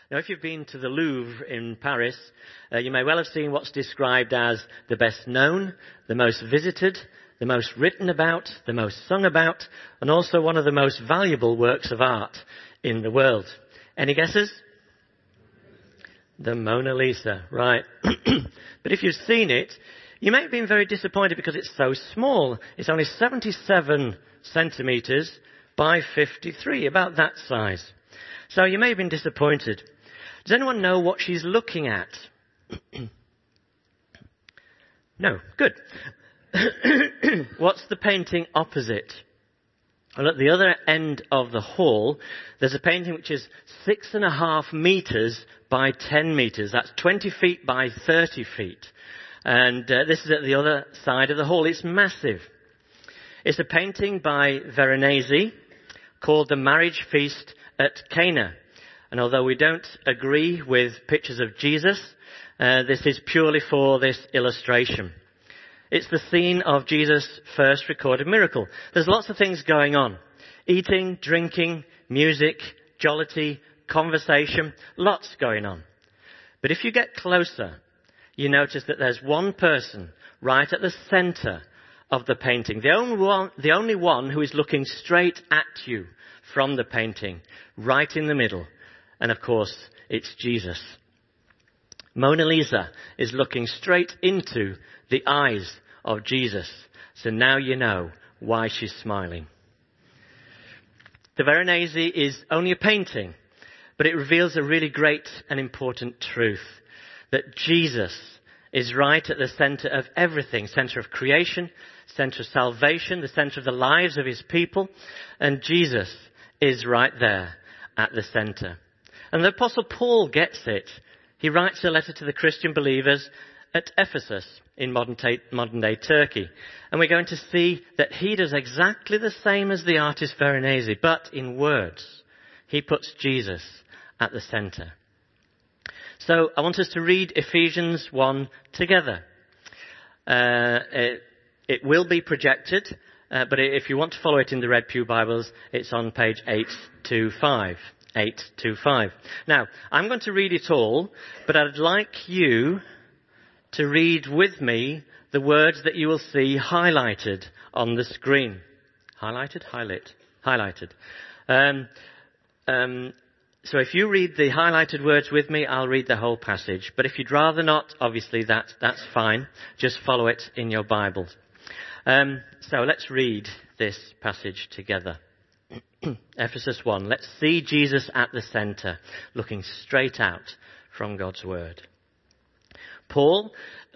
Now, if you've been to the Louvre in Paris, you may well have seen what's described as the best known, the most visited, the most written about, the most sung about, and also one of the most valuable works of art in the world. Any guesses? The Mona Lisa, right. But if you've seen it, you may have been very disappointed because it's so small. It's only 77 centimetres by 53, about that size. So you may have been disappointed. Does anyone know what she's looking at? No, good. What's the painting opposite? Well, at the other end of the hall, there's a painting which is 6.5 metres by 10 metres. That's 20 feet by 30 feet. And this is at the other side of the hall. It's massive. It's a painting by Veronese called The Marriage Feast at Cana. And although we don't agree with pictures of Jesus, this is purely for this illustration. It's the scene of Jesus' first recorded miracle. There's lots of things going on. Eating, drinking, music, jollity, conversation, lots going on. But if you get closer, you notice that there's one person right at the centre of the painting. The only one who is looking straight at you from the painting, right in the middle. And of course, it's Jesus. Mona Lisa is looking straight into the eyes of Jesus. So now you know why she's smiling. The Veronese is only a painting, but it reveals a really great and important truth. That Jesus is right at the centre of everything. Centre of creation, centre of salvation, the centre of the lives of his people. And Jesus is right there at the centre. And the Apostle Paul gets it. He writes a letter to the Christian believers at Ephesus in modern-day Turkey. And we're going to see that he does exactly the same as the artist Veronese, but in words. He puts Jesus at the centre. So I want us to read Ephesians 1 together. It will be projected, but if you want to follow it in the Red Pew Bibles, it's on page 825. 825. Now, I'm going to read it all, but I'd like you to read with me the words that you will see highlighted on the screen. Highlighted? Highlighted. So if you read the highlighted words with me, I'll read the whole passage. But if you'd rather not, obviously that's fine. Just follow it in your Bibles. So let's read this passage together. Ephesus 1. Let's see Jesus at the centre, looking straight out from God's Word. Paul,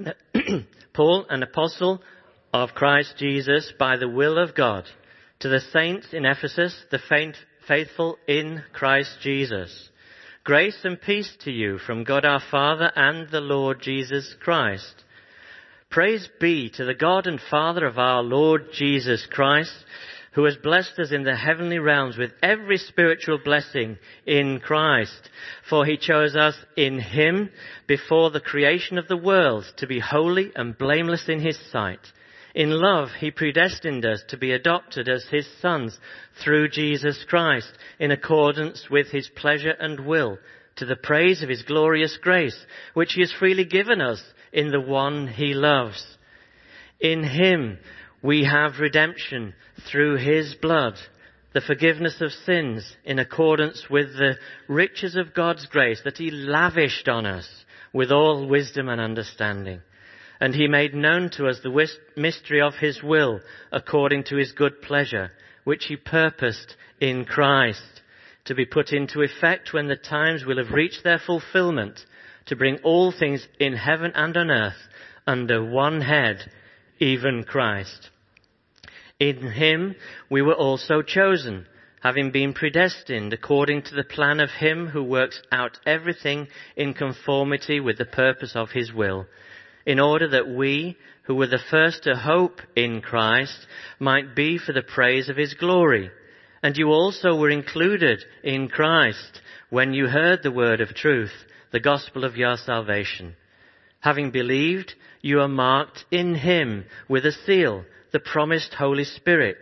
an apostle of Christ Jesus, by the will of God, to the saints in Ephesus, the faithful in Christ Jesus. Grace and peace to you from God our Father and the Lord Jesus Christ. Praise be to the God and Father of our Lord Jesus Christ, who has blessed us in the heavenly realms with every spiritual blessing in Christ. For he chose us in him before the creation of the world to be holy and blameless in his sight. In love, he predestined us to be adopted as his sons through Jesus Christ, in accordance with his pleasure and will, to the praise of his glorious grace, which he has freely given us in the one he loves. In him we have redemption through his blood, the forgiveness of sins, in accordance with the riches of God's grace that he lavished on us with all wisdom and understanding. And he made known to us the mystery of his will, according to his good pleasure, which he purposed in Christ, to be put into effect when the times will have reached their fulfillment, to bring all things in heaven and on earth under one head, even Christ. In him we were also chosen, having been predestined according to the plan of him who works out everything in conformity with the purpose of his will, in order that we, who were the first to hope in Christ, might be for the praise of his glory. And you also were included in Christ when you heard the word of truth, the gospel of your salvation. Having believed, you are marked in him with a seal, the promised Holy Spirit,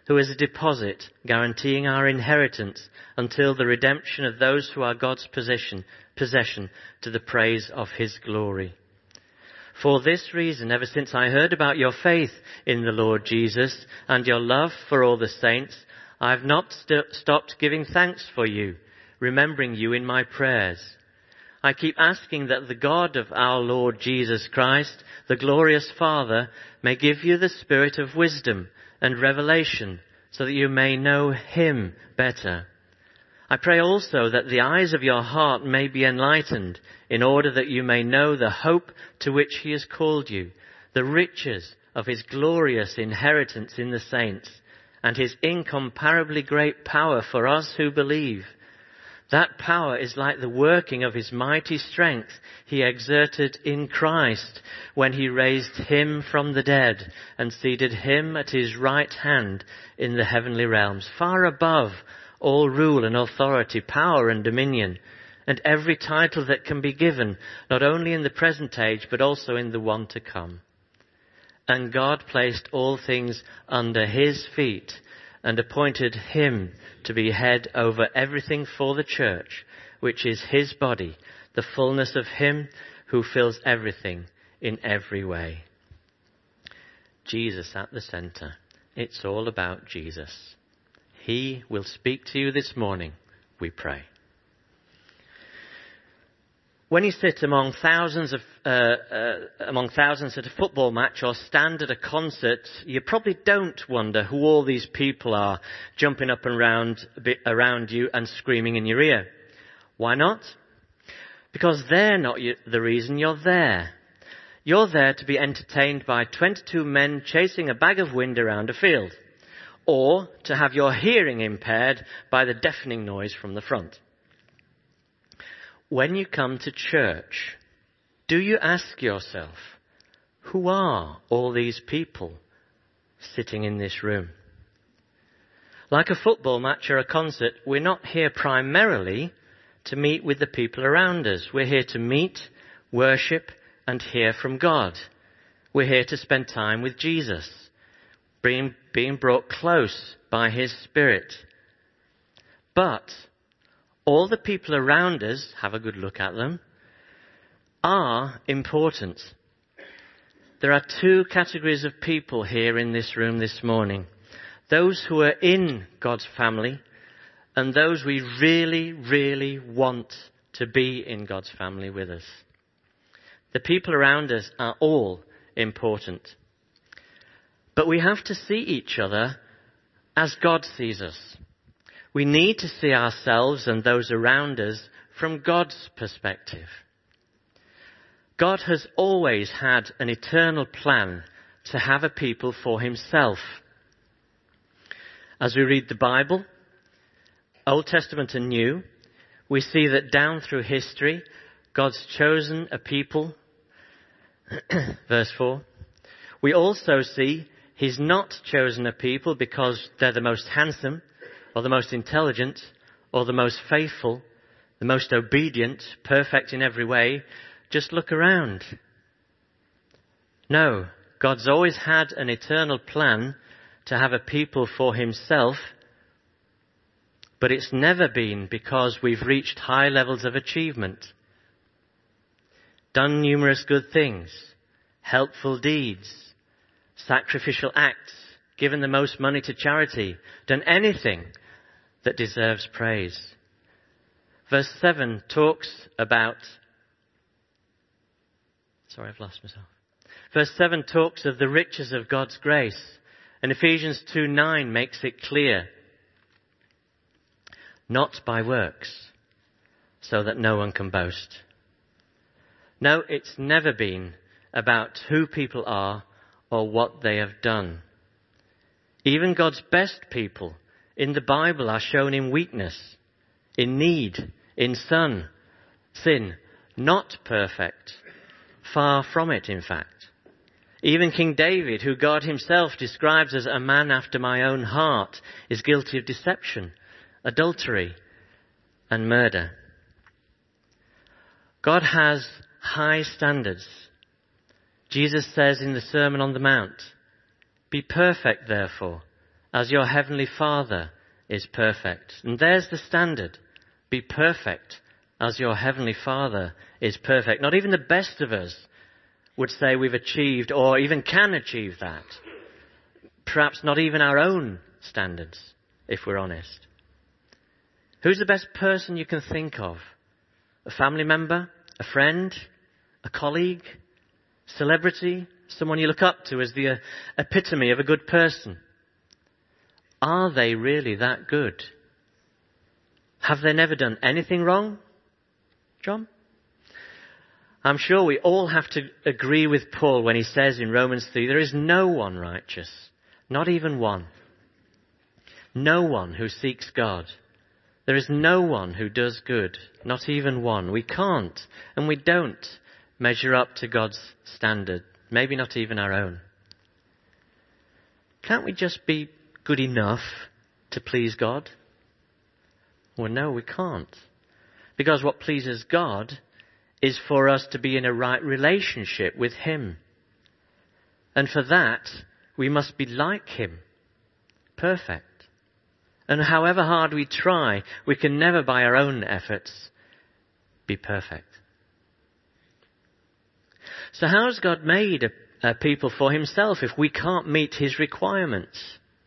who is a deposit guaranteeing our inheritance until the redemption of those who are God's possession to the praise of his glory. For this reason, ever since I heard about your faith in the Lord Jesus and your love for all the saints, I have not stopped giving thanks for you, remembering you in my prayers. I keep asking that the God of our Lord Jesus Christ, the glorious Father, may give you the spirit of wisdom and revelation so that you may know him better. I pray also that the eyes of your heart may be enlightened in order that you may know the hope to which he has called you, the riches of his glorious inheritance in the saints, and his incomparably great power for us who believe. That power is like the working of his mighty strength he exerted in Christ when he raised him from the dead and seated him at his right hand in the heavenly realms, far above all rule and authority, power and dominion, and every title that can be given, not only in the present age, but also in the one to come. And God placed all things under his feet and appointed him to be head over everything for the church, which is his body, the fullness of him who fills everything in every way. Jesus at the center. It's all about Jesus. He will speak to you this morning, we pray. When you sit among thousands at a football match or stand at a concert, you probably don't wonder who all these people are jumping up and around you and screaming in your ear. Why not? Because they're not the reason you're there. You're there to be entertained by 22 men chasing a bag of wind around a field, or to have your hearing impaired by the deafening noise from the front. When you come to church, do you ask yourself, who are all these people sitting in this room? Like a football match or a concert, we're not here primarily to meet with the people around us. We're here to meet, worship, and hear from God. We're here to spend time with Jesus, being brought close by his Spirit. But all the people around us, have a good look at them, are important. There are two categories of people here in this room this morning. Those who are in God's family and those we really, really want to be in God's family with us. The people around us are all important. But we have to see each other as God sees us. We need to see ourselves and those around us from God's perspective. God has always had an eternal plan to have a people for himself. As we read the Bible, Old Testament and New, we see that down through history, God's chosen a people. Verse 4. We also see he's not chosen a people because they're the most handsome, or the most intelligent, or the most faithful, the most obedient, perfect in every way. Just look around. No, God's always had an eternal plan to have a people for himself, but it's never been because we've reached high levels of achievement, done numerous good things, helpful deeds, sacrificial acts, given the most money to charity, done anything that deserves praise. Verse 7 talks about... Sorry, I've lost myself. Verse 7 talks of the riches of God's grace, and Ephesians 2:9 makes it clear. Not by works, so that no one can boast. No, it's never been about who people are or what they have done. Even God's best people in the Bible are shown in weakness, in need, in sin, not perfect. Far from it, in fact. Even King David, who God himself describes as a man after my own heart, is guilty of deception, adultery, and murder. God has high standards. Jesus says in the Sermon on the Mount, "Be perfect, therefore, as your heavenly Father is perfect. And there's the standard. Be perfect as your heavenly Father is perfect. Not even the best of us would say we've achieved or even can achieve that. Perhaps not even our own standards, if we're honest. Who's the best person you can think of? A family member? A friend? A colleague? Celebrity? Someone you look up to as the epitome of a good person? Are they really that good? Have they never done anything wrong? John? I'm sure we all have to agree with Paul when he says in Romans 3, there is no one righteous, not even one. No one who seeks God. There is no one who does good, not even one. We can't and we don't measure up to God's standard, maybe not even our own. Can't we just be good enough to please God? Well, no, we can't. Because what pleases God is for us to be in a right relationship with Him. And for that, we must be like Him. Perfect. And however hard we try, we can never by our own efforts be perfect. So how has God made a people for Himself if we can't meet His requirements?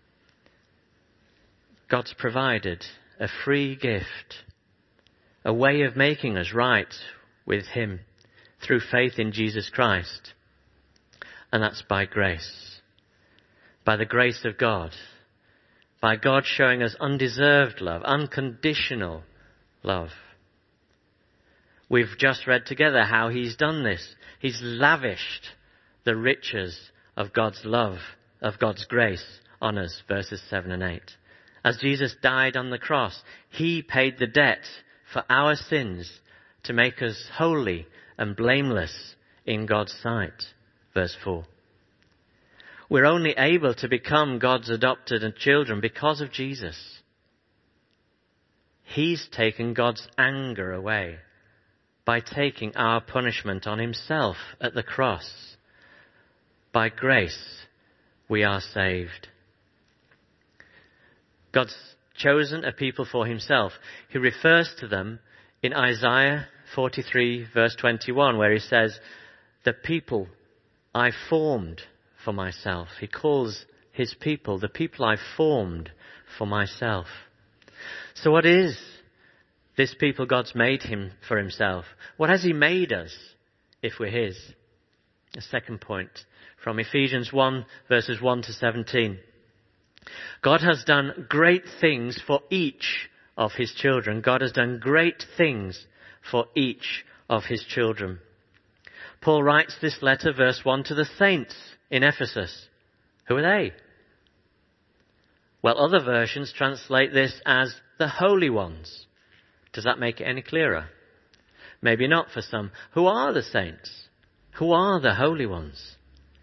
God's provided a free gift, a way of making us right with Him through faith in Jesus Christ. And that's by grace. By the grace of God. By God showing us undeserved love, unconditional love. We've just read together how He's done this. He's lavished the riches of God's love, of God's grace on us, verses 7 and 8. As Jesus died on the cross, He paid the debt for our sins to make us holy and blameless in God's sight, verse 4. We're only able to become God's adopted children because of Jesus. He's taken God's anger away by taking our punishment on Himself at the cross. By grace, we are saved. God's chosen a people for Himself. He refers to them in Isaiah 43, verse 21, where He says, the people I formed for myself. He calls His people the people I formed for myself. So what is this people God's made Him for Himself? What has He made us if we're His? A second point from Ephesians 1, verses 1 to 17. God has done great things for each of His children. God has done great things for each of His children. Paul writes this letter, verse 1, to the saints in Ephesus. Who are they? Well, other versions translate this as the holy ones. Does that make it any clearer? Maybe not for some. Who are the saints? Who are the holy ones?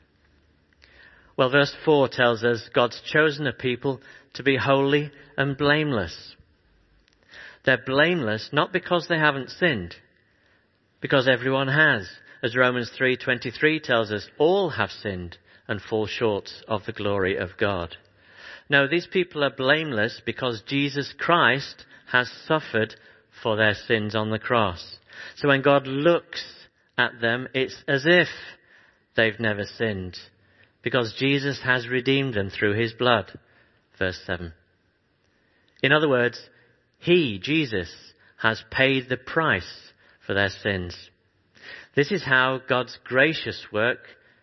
Well, verse 4 tells us God's chosen a people to be holy and blameless. They're blameless not because they haven't sinned, because everyone has. As Romans 3:23 tells us, all have sinned and fall short of the glory of God. No, these people are blameless because Jesus Christ has suffered for their sins on the cross. So when God looks at them, it's as if they've never sinned, because Jesus has redeemed them through His blood. Verse 7. In other words, He, Jesus, has paid the price for their sins. This is how God's gracious work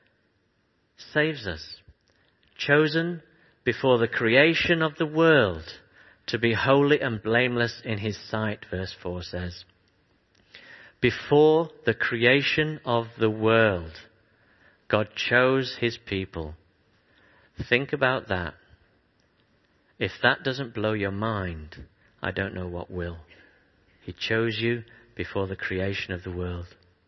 saves us. Chosen before the creation of the world to be holy and blameless in His sight, verse 4 says. Before the creation of the world, God chose His people. Think about that. If that doesn't blow your mind, I don't know what will. He chose you before the creation of the world.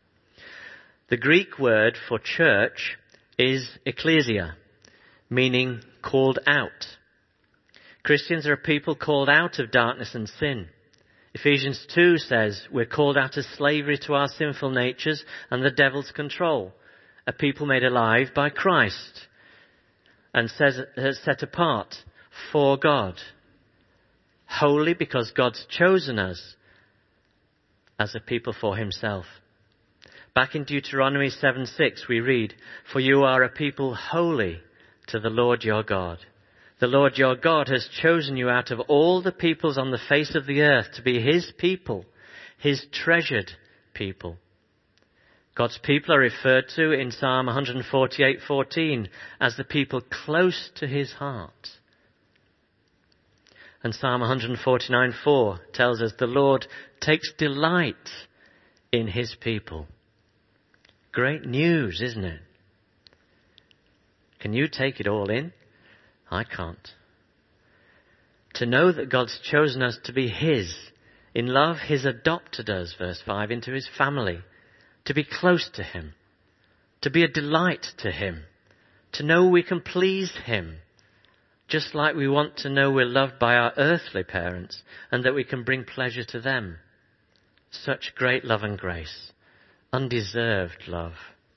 The Greek word for church is ecclesia, meaning called out. Christians are a people called out of darkness and sin. Ephesians 2 says we're called out of slavery to our sinful natures and the devil's control. A people made alive by Christ and set apart for God. Holy because God's chosen us as a people for himself. Back in Deuteronomy 7:6 we read, "For you are a people holy to the Lord your God. The Lord your God has chosen you out of all the peoples on the face of the earth to be his people, his treasured people." God's people are referred to in Psalm 148:14 as the people close to his heart. And Psalm 149:4 tells us the Lord takes delight in his people. Great news, isn't it? Can you take it all in? I can't. To know that God's chosen us to be his. In love, he's adopted us, verse 5, into his family. To be close to him. To be a delight to him. To know we can please him. Just like we want to know we're loved by our earthly parents and that we can bring pleasure to them. Such great love and grace. Undeserved love.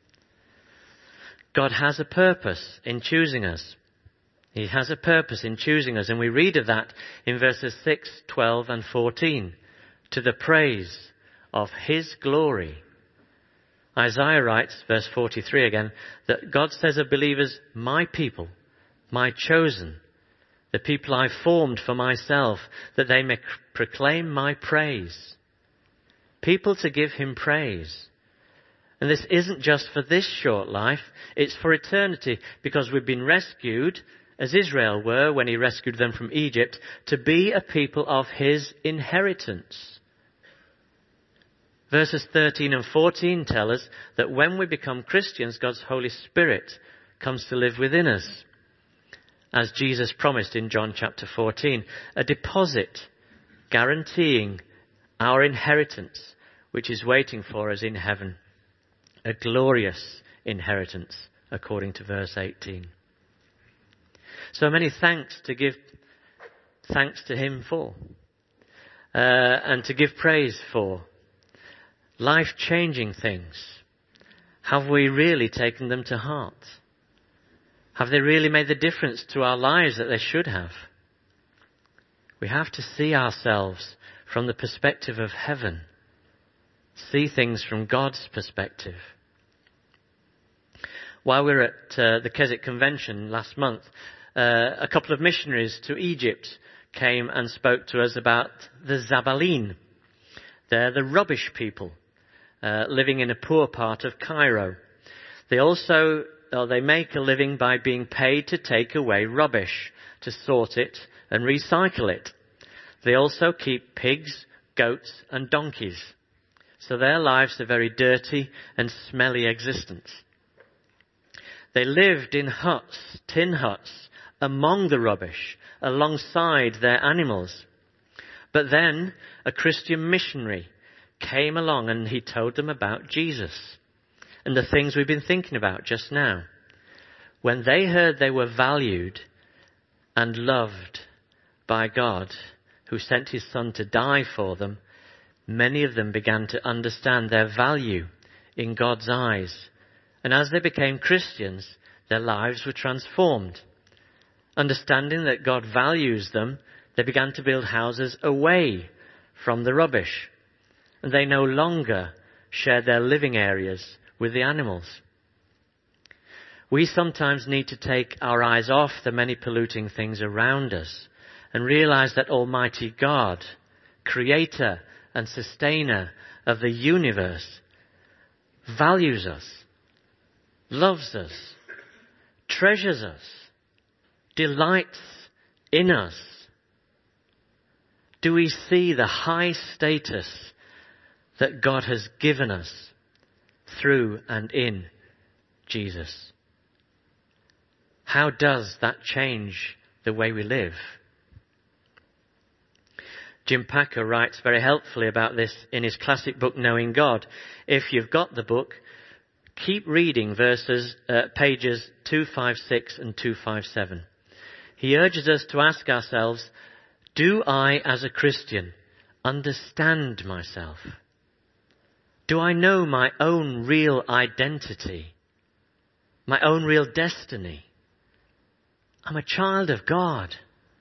God has a purpose in choosing us. He has a purpose in choosing us, and we read of that in verses 6, 12 and 14. To the praise of his glory. Isaiah writes, verse 43 again, that God says of believers, my people, my chosen, the people I formed for myself, that they may proclaim my praise. People to give him praise. And this isn't just for this short life, it's for eternity, because we've been rescued, as Israel were when he rescued them from Egypt, to be a people of his inheritance. Verses 13 and 14 tell us that when we become Christians, God's Holy Spirit comes to live within us. As Jesus promised in John chapter 14, a deposit guaranteeing our inheritance, which is waiting for us in heaven. A glorious inheritance, according to verse 18. So many thanks to give thanks to him for, and to give praise for. Life-changing things. Have we really taken them to heart? Have they really made the difference to our lives that they should have? We have to see ourselves from the perspective of heaven. See things from God's perspective. While we were at the Keswick Convention last month, a couple of missionaries to Egypt came and spoke to us about the Zabaleen. They're the rubbish people living in a poor part of Cairo. They make a living by being paid to take away rubbish, to sort it and recycle it. They also keep pigs, goats and donkeys. So their lives are very dirty and smelly existence. They lived in huts, tin huts, among the rubbish, alongside their animals. But then a Christian missionary came along and he told them about Jesus and the things we've been thinking about just now. When they heard they were valued and loved by God, who sent his son to die for them, many of them began to understand their value in God's eyes. And as they became Christians, their lives were transformed. Understanding that God values them, they began to build houses away from the rubbish. And they no longer shared their living areas with the animals. We sometimes need to take our eyes off the many polluting things around us and realize that Almighty God, Creator and Sustainer of the universe, values us, loves us, treasures us, delights in us. Do we see the high status that God has given us through and in Jesus? How does that change the way we live? Jim Packer writes very helpfully about this in his classic book, Knowing God. If you've got the book, keep reading pages 256 and 257. He urges us to ask ourselves, do I, as a Christian, understand myself? Do I know my own real identity? My own real destiny? I'm a child of God.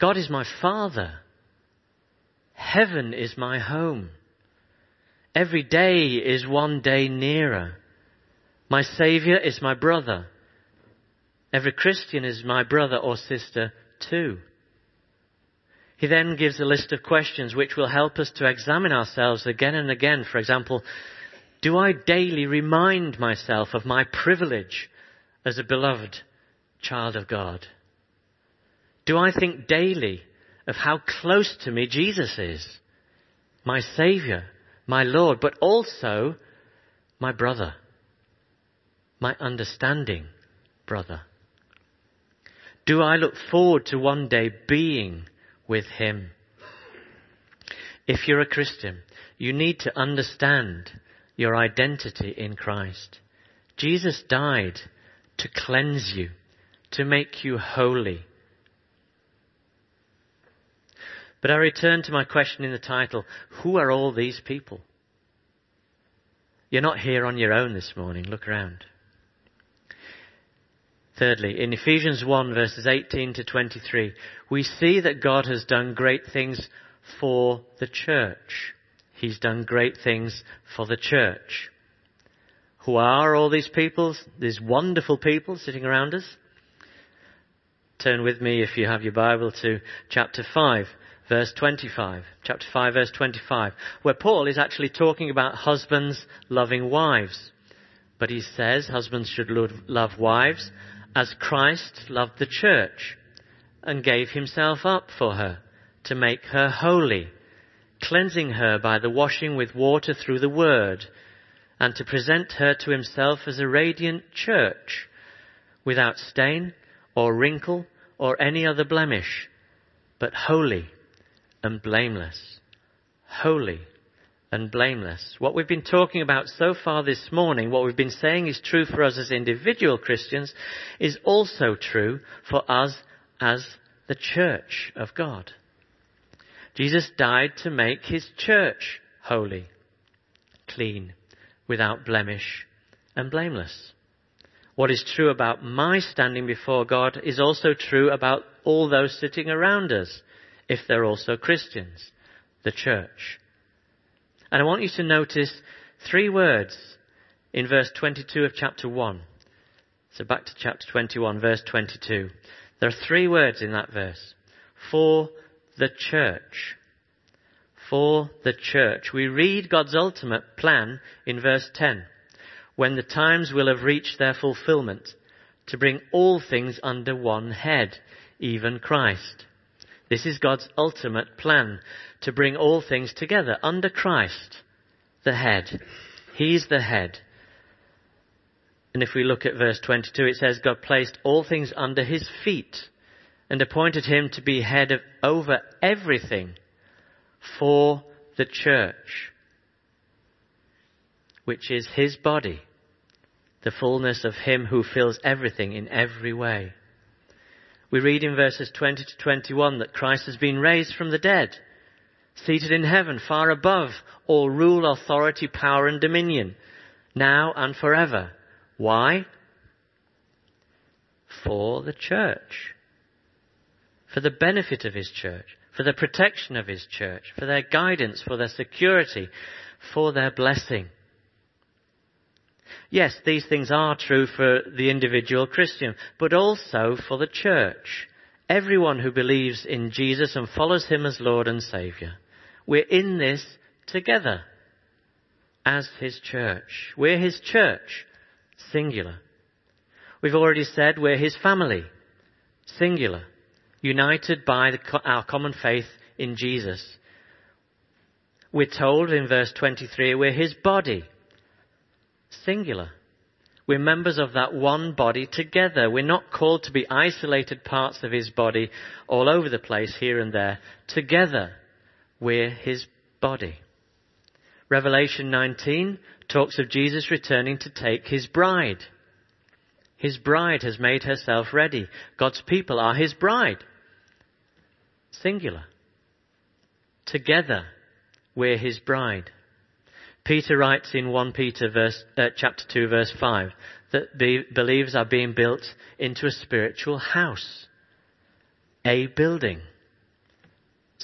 God is my Father. Heaven is my home. Every day is one day nearer. My Saviour is my brother. Every Christian is my brother or sister too. He then gives a list of questions which will help us to examine ourselves again and again. For example, do I daily remind myself of my privilege as a beloved child of God? Do I think daily of how close to me Jesus is, my Saviour, my Lord, but also my brother, my understanding brother? Do I look forward to one day being with him? If you're a Christian, you need to understand your identity in Christ. Jesus died to cleanse you, to make you holy. But I return to my question in the title, who are all these people? You're not here on your own this morning. Look around. Thirdly, in Ephesians 1 verses 18 to 23, we see that God has done great things for the church. He's done great things for the church. Who are all these people, these wonderful people sitting around us? Turn with me, if you have your Bible, to chapter 5, verse 25. Chapter 5, verse 25, where Paul is actually talking about husbands loving wives. But he says husbands should love wives as Christ loved the church and gave himself up for her to make her holy, cleansing her by the washing with water through the word, and to present her to himself as a radiant church, without stain or wrinkle or any other blemish, but holy and blameless. Holy and blameless. What we've been talking about so far this morning, what we've been saying is true for us as individual Christians, is also true for us as the church of God. Jesus died to make his church holy, clean, without blemish, and blameless. What is true about my standing before God is also true about all those sitting around us, if they're also Christians, the church. And I want you to notice 3 words in verse 22 of chapter 1. So back to chapter 21, verse 22. There are 3 words in that verse. For the church. For the church. We read God's ultimate plan in verse 10. When the times will have reached their fulfillment, to bring all things under one head, even Christ. This is God's ultimate plan, to bring all things together under Christ, the head. He's the head. And if we look at verse 22, it says God placed all things under his feet and appointed him to be head over everything for the church, which is his body, the fullness of him who fills everything in every way. We read in verses 20 to 21 that Christ has been raised from the dead, seated in heaven, far above all rule, authority, power and dominion, now and forever. Why? For the church. For the benefit of his church, for the protection of his church, for their guidance, for their security, for their blessing. Yes, these things are true for the individual Christian, but also for the church. Everyone who believes in Jesus and follows him as Lord and Saviour. We're in this together as his church. We're his church, singular. We've already said we're his family, singular, united by our common faith in Jesus. We're told in verse 23 we're his body, singular. We're members of that one body together. We're not called to be isolated parts of his body all over the place, here and there. Together, we're his body. Revelation 19 talks of Jesus returning to take his bride. His bride has made herself ready. God's people are his bride. Singular. Together, we're his bride. Peter writes in 1 Peter chapter 2 verse 5 that believers are being built into a spiritual house, a building.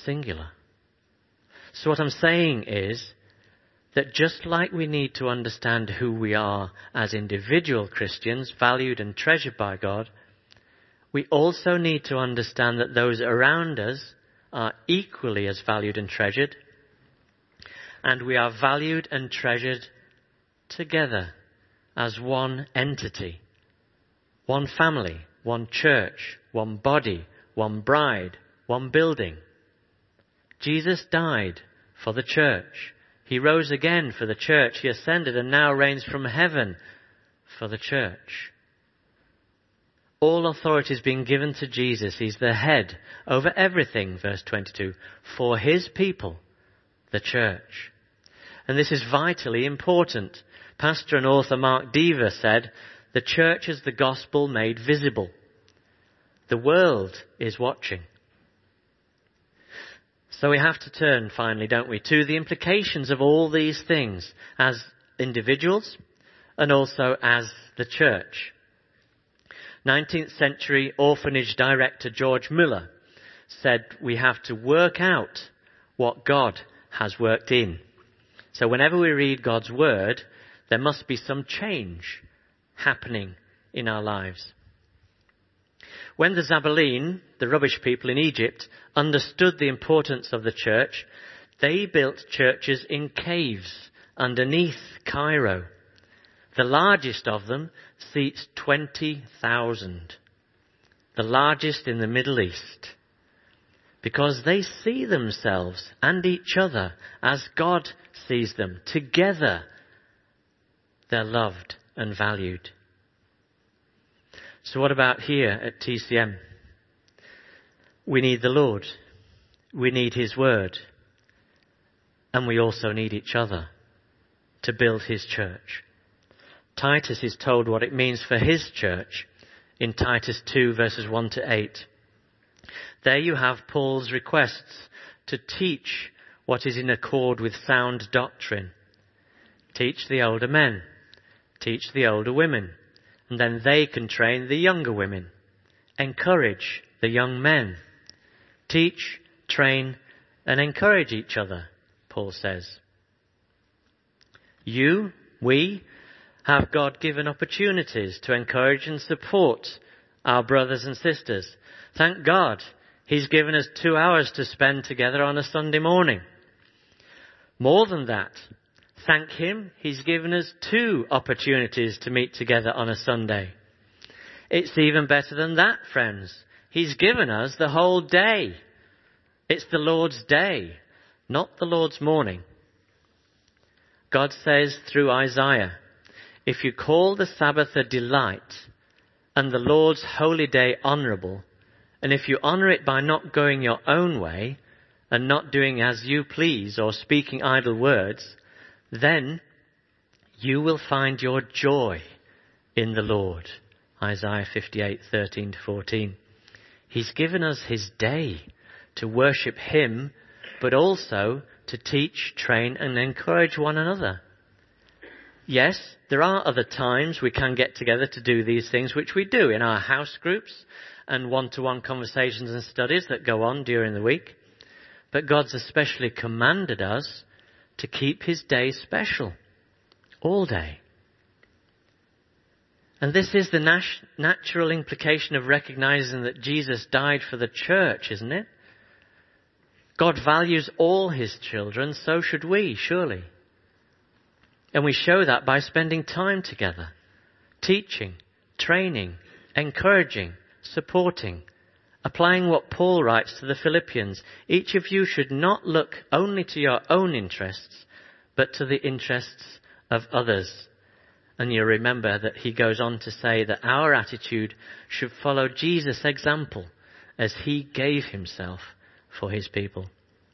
singular. So what I'm saying is that just like we need to understand who we are as individual Christians, valued and treasured by God, we also need to understand that those around us are equally as valued and treasured, and we are valued and treasured together as one entity, one family, one church, one body, one bride, one building. Jesus died for the church. He rose again for the church. He ascended and now reigns from heaven for the church. All authority has been given to Jesus. He's the head over everything, verse 22, for his people, the church. And this is vitally important. Pastor and author Mark Dever said, the church is the gospel made visible. The world is watching. So we have to turn, finally, don't we, to the implications of all these things as individuals and also as the church. 19th century orphanage director George Muller said we have to work out what God has worked in. So whenever we read God's word, there must be some change happening in our lives. When the Zabbaleen, the rubbish people in Egypt, understood the importance of the church, they built churches in caves underneath Cairo. The largest of them seats 20,000. The largest in the Middle East. Because they see themselves and each other as God sees them. Together, they're loved and valued. So what about here at TCM? We need the Lord. We need his word. And we also need each other to build his church. Titus is told what it means for his church in Titus 2 verses 1 to 8. There you have Paul's requests to teach what is in accord with sound doctrine. Teach the older men. Teach the older women. And then they can train the younger women. Encourage the young men. Teach, train, and encourage each other, Paul says. We have God-given opportunities to encourage and support our brothers and sisters. Thank God he's given us 2 hours to spend together on a Sunday morning. More than that, thank him, he's given us 2 opportunities to meet together on a Sunday. It's even better than that, friends. He's given us the whole day. It's the Lord's day, not the Lord's morning. God says through Isaiah, if you call the Sabbath a delight and the Lord's holy day honourable, and if you honour it by not going your own way and not doing as you please or speaking idle words, then you will find your joy in the Lord. Isaiah 58:13-14. He's given us his day to worship him, but also to teach, train, and encourage one another. Yes, there are other times we can get together to do these things, which we do in our house groups and one-to-one conversations and studies that go on during the week. But God's especially commanded us to keep his day special, all day. And this is the natural implication of recognizing that Jesus died for the church, isn't it? God values all his children, so should we, surely. And we show that by spending time together, teaching, training, encouraging, supporting, applying what Paul writes to the Philippians. Each of you should not look only to your own interests, but to the interests of others. And you remember that he goes on to say that our attitude should follow Jesus' example as he gave himself for his people.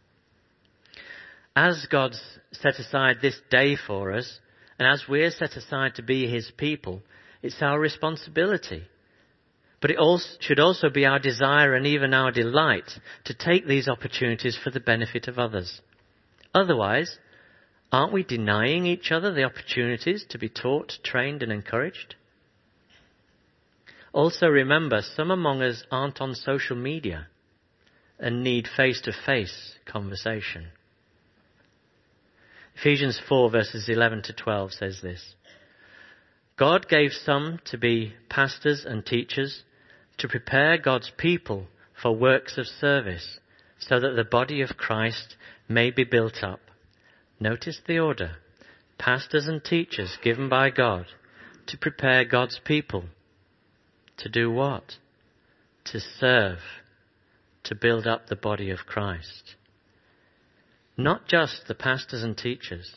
As God's set aside this day for us, and as we're set aside to be his people, it's our responsibility. But it should also be our desire and even our delight to take these opportunities for the benefit of others. Otherwise, aren't we denying each other the opportunities to be taught, trained, and encouraged? Also remember, some among us aren't on social media. and need face-to-face conversation. Ephesians 4 verses 11 to 12 says this. God gave some to be pastors and teachers to prepare God's people for works of service so that the body of Christ may be built up. Notice the order. Pastors and teachers given by God to prepare God's people. To do what? To serve. To build up the body of Christ. Not just the pastors and teachers.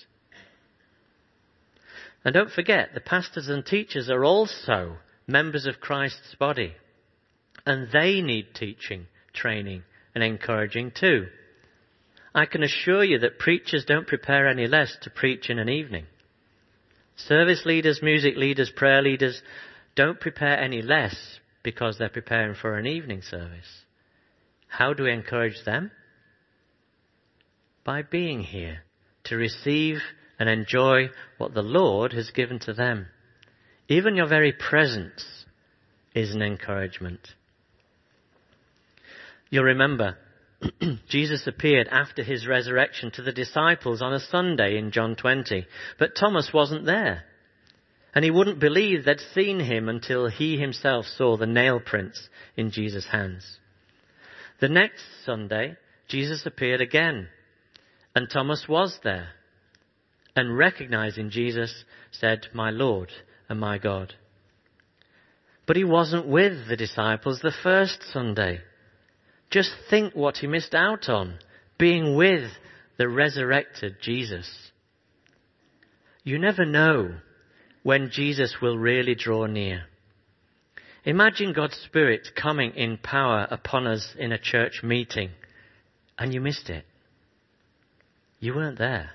And don't forget, the pastors and teachers are also members of Christ's body. And they need teaching, training, and encouraging too. I can assure you that preachers don't prepare any less to preach in an evening. Service leaders, music leaders, prayer leaders don't prepare any less because they're preparing for an evening service. How do we encourage them? By being here to receive and enjoy what the Lord has given to them. Even your very presence is an encouragement. You'll remember Jesus appeared after his resurrection to the disciples on a Sunday in John 20, but Thomas wasn't there. And he wouldn't believe they'd seen him until he himself saw the nail prints in Jesus' hands. The next Sunday, Jesus appeared again, and Thomas was there, and recognizing Jesus, said, "My Lord and my God." But he wasn't with the disciples the first Sunday. Just think what he missed out on, being with the resurrected Jesus. You never know when Jesus will really draw near. Imagine God's Spirit coming in power upon us in a church meeting, and you missed it. You weren't there.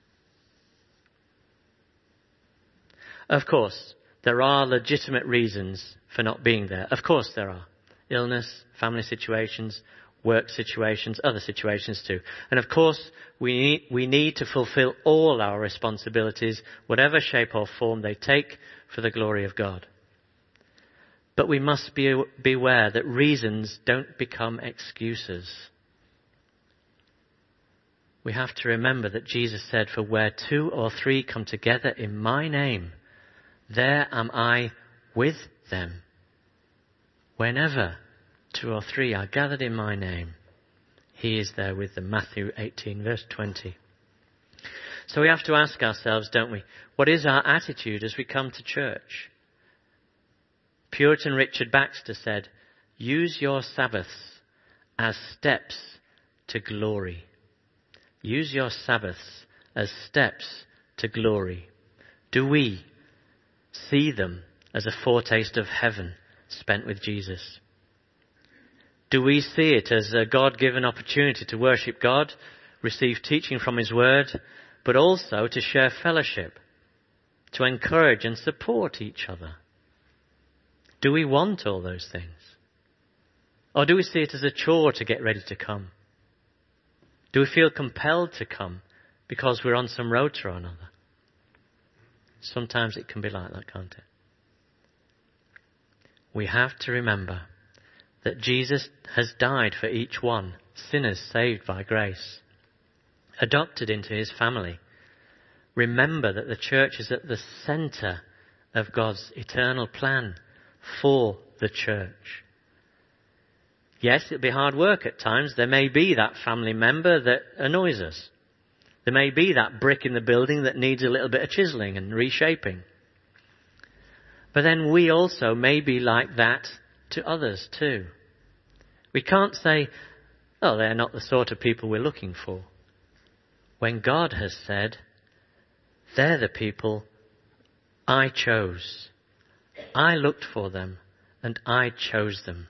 Of course, there are legitimate reasons for not being there. Of course there are. Illness, family situations, work situations, other situations too. And of course, we need to fulfill all our responsibilities, whatever shape or form they take, for the glory of God. But we must be aware that reasons don't become excuses. We have to remember that Jesus said, "For where 2 or 3 come together in my name, there am I with them." Whenever 2 or 3 are gathered in my name, he is there with them. Matthew 18, verse 20. So we have to ask ourselves, don't we, what is our attitude as we come to church? Puritan Richard Baxter said, "Use your Sabbaths as steps to glory." Use your Sabbaths as steps to glory. Do we see them as a foretaste of heaven spent with Jesus? Do we see it as a God-given opportunity to worship God, receive teaching from his word, but also to share fellowship, to encourage and support each other? Do we want all those things? Or do we see it as a chore to get ready to come? Do we feel compelled to come because we're on some rota or another? Sometimes it can be like that, can't it? We have to remember that Jesus has died for each one, sinners saved by grace, adopted into his family. Remember that the church is at the center of God's eternal plan for the church. Yes, it'll be hard work at times. There may be that family member that annoys us. There may be that brick in the building that needs a little bit of chiseling and reshaping. But then we also may be like that to others too. We can't say, "Oh, they're not the sort of people we're looking for," when God has said, "They're the people I chose. I looked for them and I chose them."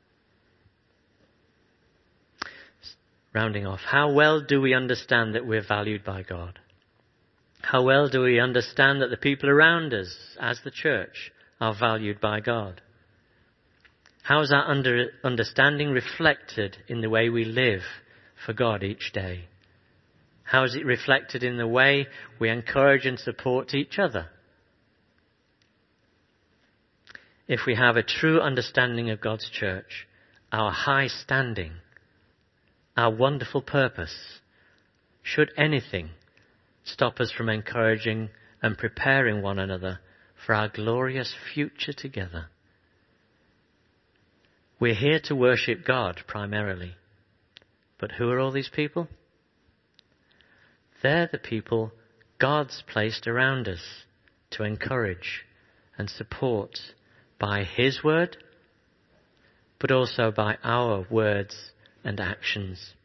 Rounding off, how well do we understand that we're valued by God? How well do we understand that the people around us, as the church, are valued by God? How is our understanding reflected in the way we live for God each day? How is it reflected in the way we encourage and support each other? If we have a true understanding of God's church, our high standing our wonderful purpose, should anything stop us from encouraging and preparing one another for our glorious future together. We're here to worship God primarily. But who are all these people? They're the people God's placed around us to encourage and support by His word, but also by our words and actions.